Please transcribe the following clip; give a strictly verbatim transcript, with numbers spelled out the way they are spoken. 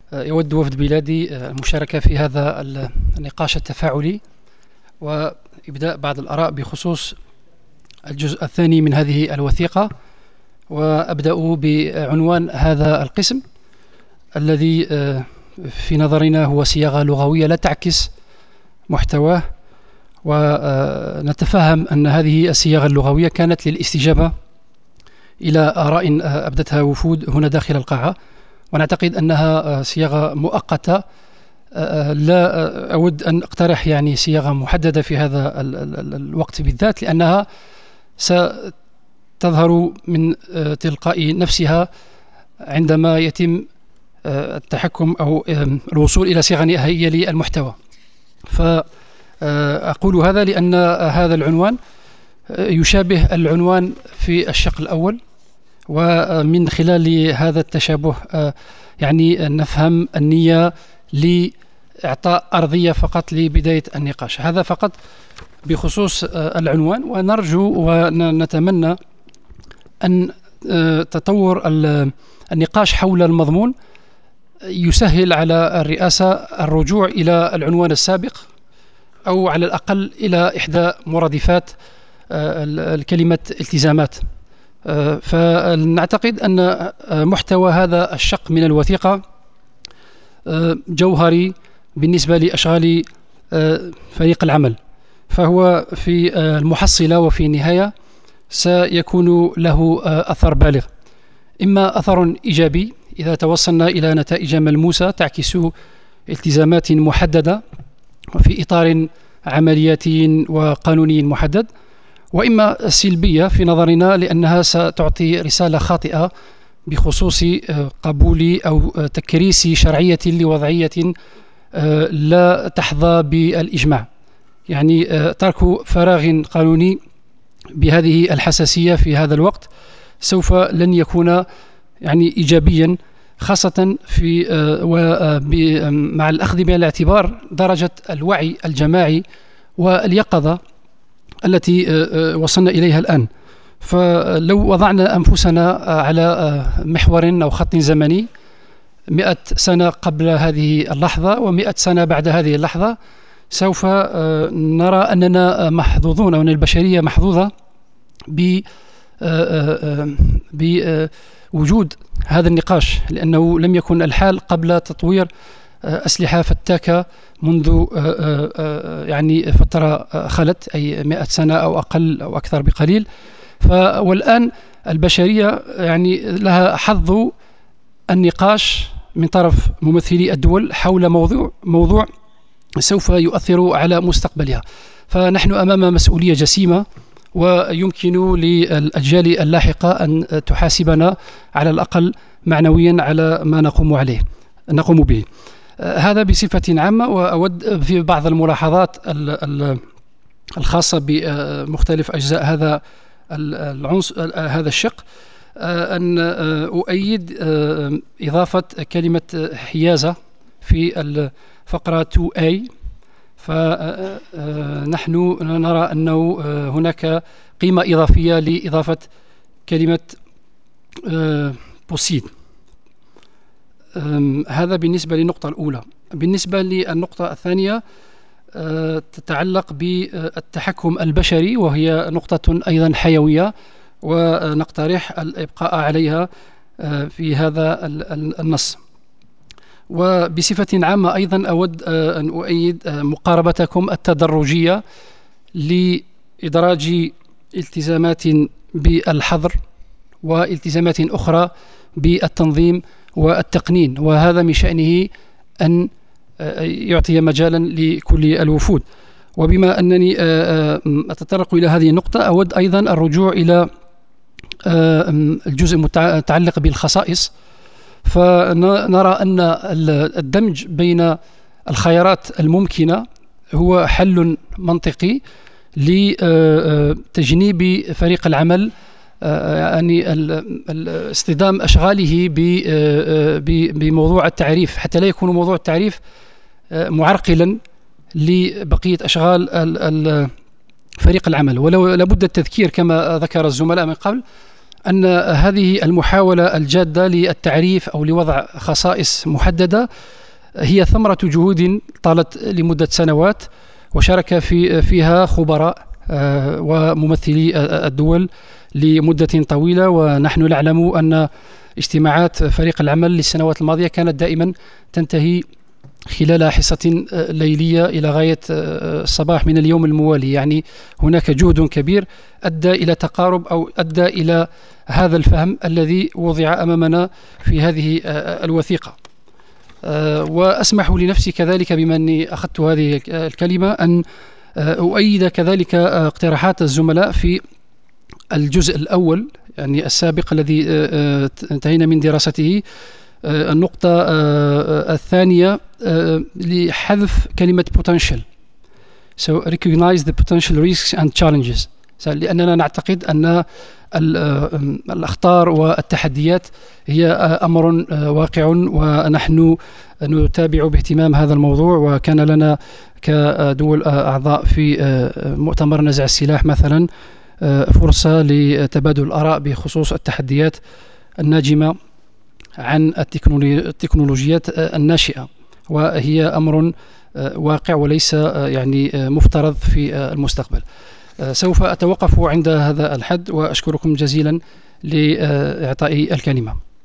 يود وفد بلادي المشاركة في هذا النقاش التفاعلي وإبداء بعض الآراء بخصوص الجزء الثاني من هذه الوثيقة. وأبدأ بعنوان هذا القسم الذي في نظرنا هو صياغة لغوية لا تعكس محتواه، ونتفهم أن هذه الصياغة اللغوية كانت للاستجابة إلى آراء أبدتها وفود هنا داخل القاعة، ونعتقد أنها صياغة مؤقتة. لا أود أن أقترح يعني صياغة محددة في هذا الوقت بالذات، لأنها ستظهر من تلقاء نفسها عندما يتم التحكم أو الوصول إلى صيغة نهائية للمحتوى. فأقول هذا لأن هذا العنوان يشابه العنوان في الشق الأول، ومن خلال هذا التشابه يعني نفهم النية لإعطاء أرضية فقط لبداية النقاش. هذا فقط بخصوص العنوان، ونرجو ونتمنى أن تطور النقاش حول المضمون يسهل على الرئاسة الرجوع إلى العنوان السابق، أو على الأقل إلى إحدى مرادفات الكلمة التزامات. فنعتقد أن محتوى هذا الشق من الوثيقة جوهري بالنسبة لأشغال فريق العمل، فهو في المحصلة وفي النهاية سيكون له أثر بالغ، إما أثر إيجابي إذا توصلنا إلى نتائج ملموسة تعكس التزامات محددة وفي إطار عملياتي وقانوني محدد، وإما سلبية في نظرنا لأنها ستعطي رسالة خاطئة بخصوص قبول أو تكريس شرعية لوضعية لا تحظى بالإجماع. يعني ترك فراغ قانوني بهذه الحساسية في هذا الوقت سوف لن يكون يعني إيجابيا، خاصة في ومع الأخذ بعين الاعتبار درجة الوعي الجماعي واليقظة التي وصلنا إليها الآن. فلو وضعنا أنفسنا على محور أو خط زمني مئة سنة قبل هذه اللحظة ومئة سنة بعد هذه اللحظة، سوف نرى أننا محظوظون، وأن البشرية محظوظة بوجود هذا النقاش، لأنه لم يكن الحال قبل تطوير أسلحة فتاكة منذ يعني فترة خلت، أي مئة سنة أو أقل أو أكثر بقليل. والآن البشرية يعني لها حظ النقاش من طرف ممثلي الدول حول موضوع موضوع سوف يؤثر على مستقبلها. فنحن أمام مسؤولية جسيمة، ويمكن للأجيال اللاحقة أن تحاسبنا على الأقل معنويا على ما نقوم عليه نقوم به. هذا بصفة عامة. وأود في بعض الملاحظات الخاصة بمختلف أجزاء هذا العنصر هذا الشق أن أؤيد إضافة كلمة حيازة في الفقرة تو إيه. فنحن نرى أنه هناك قيمة إضافية لإضافة كلمة بوسيد. هذا بالنسبة للنقطة الأولى. بالنسبة للنقطة الثانية تتعلق بالتحكم البشري، وهي نقطة أيضا حيوية، ونقترح الإبقاء عليها في هذا النص. وبصفة عامة أيضا أود أن أؤيد مقاربتكم التدرجية لإدراج التزامات بالحظر والتزامات أخرى بالتنظيم والتقنين، وهذا من شأنه أن يعطي مجالا لكل الوفود. وبما أنني أتطرق إلى هذه النقطة، أود أيضا الرجوع إلى الجزء المتعلق بالخصائص. فنرى أن الدمج بين الخيارات الممكنة هو حل منطقي لتجنيب فريق العمل يعني اصطدام أشغاله بموضوع التعريف، حتى لا يكون موضوع التعريف معرقلا لبقية أشغال فريق العمل. ولو لابد التذكير كما ذكر الزملاء من قبل أن هذه المحاولة الجادة للتعريف أو لوضع خصائص محددة هي ثمرة جهود طالت لمدة سنوات، وشارك في فيها خبراء وممثلي الدول لمدة طويلة. ونحن نعلم أن اجتماعات فريق العمل للسنوات الماضية كانت دائما تنتهي خلال حصة ليلية إلى غاية الصباح من اليوم الموالي. يعني هناك جهد كبير أدى إلى تقارب أو أدى إلى هذا الفهم الذي وضع أمامنا في هذه الوثيقة. وأسمح لنفسي كذلك، بما أني أخذت هذه الكلمة، أن أؤيد كذلك اقتراحات الزملاء في الجزء الأول يعني السابق الذي انتهينا من دراسته. النقطة الثانية لحذف كلمة potential. So recognize the potential risks and challenges. لأننا نعتقد أن الأخطار والتحديات هي أمر واقع، ونحن نتابع باهتمام هذا الموضوع. وكان لنا كدول أعضاء في مؤتمر نزع السلاح مثلا فرصة لتبادل الآراء بخصوص التحديات الناجمة عن التكنولوجيات الناشئة، وهي أمر واقع وليس يعني مفترض في المستقبل. سوف أتوقف عند هذا الحد، وأشكركم جزيلا لإعطائي الكلمة.